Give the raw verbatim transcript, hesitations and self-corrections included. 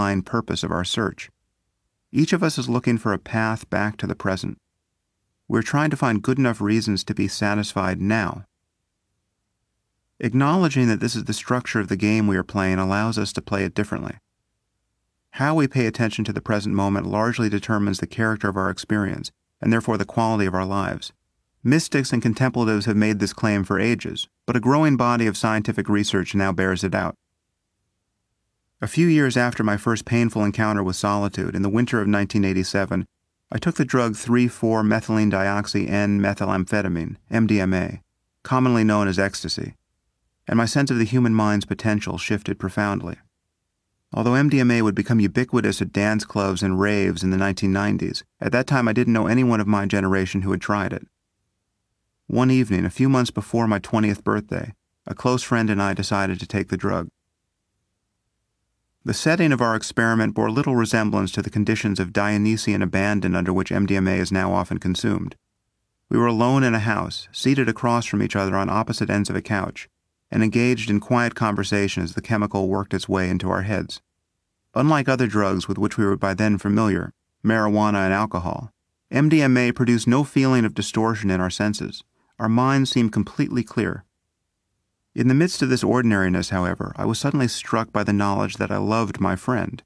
underlying purpose of our search. Each of us is looking for a path back to the present. We're trying to find good enough reasons to be satisfied now. Acknowledging that this is the structure of the game we are playing allows us to play it differently. How we pay attention to the present moment largely determines the character of our experience, and therefore the quality of our lives. Mystics and contemplatives have made this claim for ages, but a growing body of scientific research now bears it out. A few years after my first painful encounter with solitude, in the winter of nineteen eighty-seven, I took the drug three four methylene dioxy N methylamphetamine, M D M A, commonly known as ecstasy, and my sense of the human mind's potential shifted profoundly. Although M D M A would become ubiquitous at dance clubs and raves in the nineteen nineties, at that time I didn't know anyone of my generation who had tried it. One evening, a few months before my twentieth birthday, a close friend and I decided to take the drug. The setting of our experiment bore little resemblance to the conditions of Dionysian abandon under which M D M A is now often consumed. We were alone in a house, seated across from each other on opposite ends of a couch, and engaged in quiet conversation as the chemical worked its way into our heads. Unlike other drugs with which we were by then familiar, marijuana and alcohol, M D M A produced no feeling of distortion in our senses. Our minds seemed completely clear. In the midst of this ordinariness, however, I was suddenly struck by the knowledge that I loved my friend.